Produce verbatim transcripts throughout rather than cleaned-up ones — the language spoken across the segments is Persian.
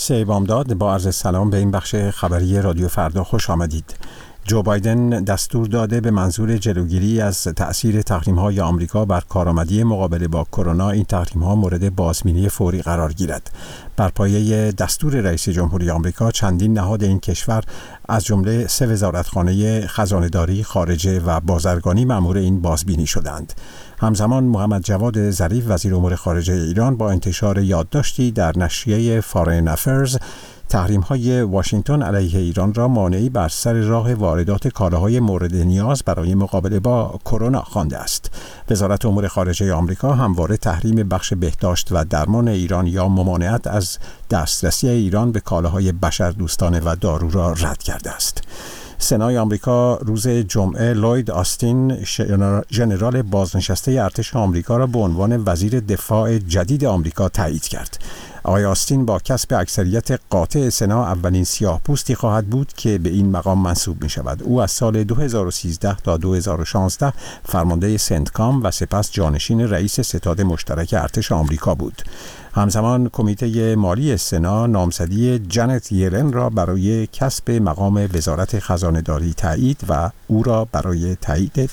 نفیس بامداد با عرض سلام به این بخش خبری رادیو فردا خوش آمدید. جو بایدن دستور داده به منظور جلوگیری از تأثیر تحریم‌های آمریکا بر کارآمدی مقابله با کرونا این تحریم‌ها مورد بازبینی فوری قرار گیرد. بر پایه دستور رئیس جمهوری آمریکا چندین نهاد این کشور از جمله سه وزارتخانه خزانه‌داری، خارجه و بازرگانی مأمور این بازبینی شدند. همزمان محمد جواد ظریف وزیر امور خارجه ایران با انتشار یادداشتی در نشریه فارین افیرز تحریم‌های واشنگتن علیه ایران را مانعی بر سر راه واردات کالاهای مورد نیاز برای مقابله با کرونا خوانده است. وزارت امور خارجه آمریکا همواره تحریم بخش بهداشت و درمان ایران یا ممانعت از دسترسی ایران به کالاهای بشردوستانه و دارو را رد کرده است. سنای آمریکا روز جمعه لوید آستین ژنرال بازنشسته ارتش آمریکا را به عنوان وزیر دفاع جدید آمریکا تایید کرد. آقای آستین با کسب اکثریت قاطع سنا اولین سیاه‌پوستی خواهد بود که به این مقام منصوب می شود. او از سال دو هزار و سیزده تا دو هزار و شانزده فرمانده سنتکام و سپس جانشین رئیس ستاد مشترک ارتش آمریکا بود. همزمان کمیته مالی سنا نامزدی جنت یلن را برای کسب مقام وزارت خزانه‌داری تایید و او را برای تایید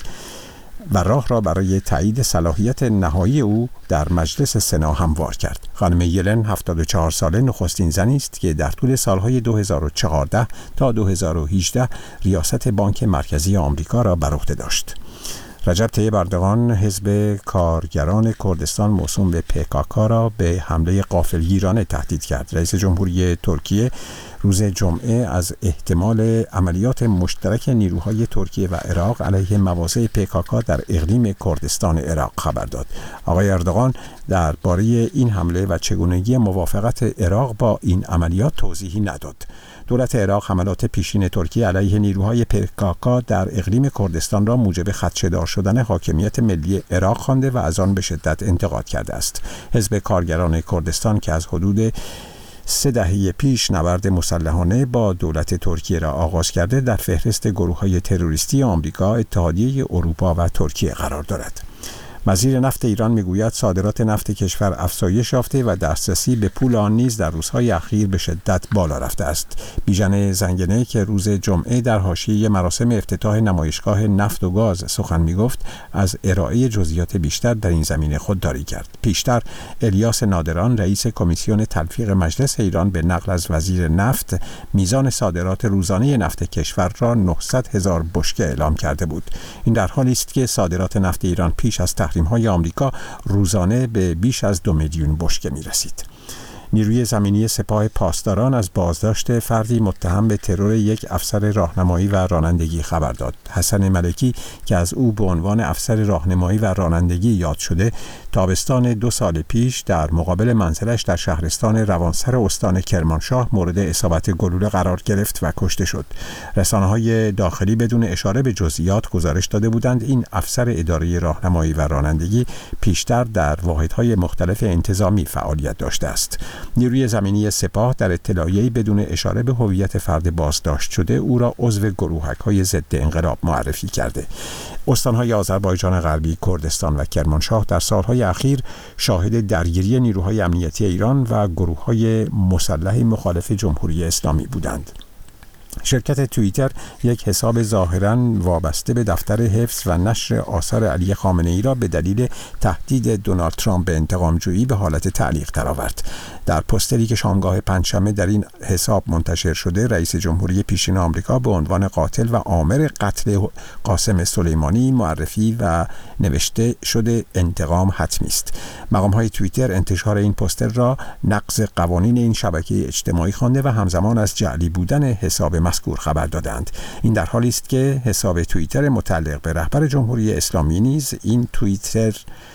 و راه را برای تایید صلاحیت نهایی او در مجلس سنا هموار کرد. خانم یلن هفتاد و چهار ساله نخستین زنی است که در طول سالهای دو هزار و چهارده تا دو هزار و هجده ریاست بانک مرکزی آمریکا را بر عهده داشت. رجب طیب اردوغان حزب کارگران کردستان موسوم به پی کی کی را به حمله غافلگیرانه تهدید کرد. رئیس جمهوری ترکیه روز جمعه از احتمال عملیات مشترک نیروهای ترکیه و عراق علیه مواضع پی کی کی در اقلیم کردستان عراق خبر داد. آقای اردوغان درباره این حمله و چگونگی موافقت عراق با این عملیات توضیحی نداد. دولت عراق حملات پیشین ترکیه علیه نیروهای پی کی کی در اقلیم کردستان را موجب خدشه‌دار شدن حاکمیت ملی عراق خوانده و از آن به شدت انتقاد کرده است. حزب کارگران کردستان که از حدود سه دهه پیش نبرد مسلحانه با دولت ترکیه را آغاز کرده در فهرست گروه‌های تروریستی آمریکا، اتحادیه اروپا و ترکیه قرار دارد. وزیر نفت ایران میگوید صادرات نفت کشور افزایش یافته و دسترسی به پول آن نیز در روزهای اخیر به شدت بالا رفته است. بیژن زنگنه که روز جمعه در حاشیه مراسم افتتاح نمایشگاه نفت و گاز سخن میگفت، از ارائه جزئیات بیشتر در این زمینه خودداری کرد. پیشتر الیاس نادران رئیس کمیسیون تلفیق مجلس ایران به نقل از وزیر نفت میزان صادرات روزانه نفت کشور را نهصد هزار بشکه اعلام کرده بود. این در حالی است که صادرات نفت ایران پیش از های آمریکا روزانه به بیش از دو میلیون بشکه می رسید. نیروی زمینی سپاه پاسداران از بازداشت فردی متهم به ترور یک افسر راهنمایی و رانندگی خبر داد. حسن ملکی که از او به عنوان افسر راهنمایی و رانندگی یاد شده، تابستان دو سال پیش در مقابل منزلش در شهرستان روانسر استان کرمانشاه مورد اصابت گلوله قرار گرفت و کشته شد. رسانه‌های داخلی بدون اشاره به جزئیات گزارش داده بودند این افسر اداره راهنمایی و رانندگی پیشتر در واحدهای مختلف انتظامی فعالیت داشته است. نیروی زمینی سپاه در اطلاعیه‌ای بدون اشاره به هویت فرد بازداشت شده او را عضو گروهک‌های ضد انقلاب معرفی کرده. استان‌های آذربایجان غربی، کردستان و کرمانشاه در سال‌های اخیر شاهد درگیری نیروهای امنیتی ایران و گروه‌های مسلح مخالف جمهوری اسلامی بودند. شرکت توییتر یک حساب ظاهراً وابسته به دفتر حفظ و نشر آثار علی خامنه‌ای را به دلیل تهدید دونالد ترامپ به انتقام‌جویی به حالت تعلیق درآورد. در پوستری که شامگاه پنجشنبه در این حساب منتشر شده، رئیس جمهوری پیشین آمریکا به عنوان قاتل و عامل قتل قاسم سلیمانی معرفی و نوشته شده انتقام حتمی است. مقام‌های توییتر انتشار این پوستر را نقض قوانین این شبکه اجتماعی خوانده و همزمان از جعلی بودن حساب مذکور خبر دادند. این در حالی است که حساب توییتر متعلق به رهبر جمهوری اسلامی نیز این توییتر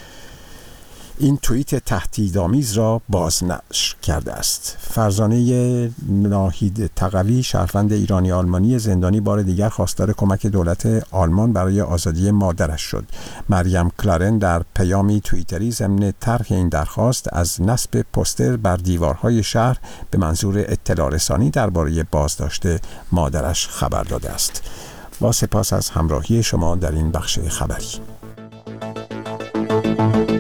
این توییت تهدیدآمیز را بازنشر کرده است. فرزانه ناهید تقوی، شهروند ایرانی آلمانی زندانی، بار دیگر خواستار کمک دولت آلمان برای آزادی مادرش شد. مریم کلارن در پیامی توییتری ضمن طرح این درخواست از نصب پوستر بر دیوارهای شهر به منظور اطلاع رسانی درباره بازداشت مادرش خبر داده است. با سپاس از همراهی شما در این بخش خبری.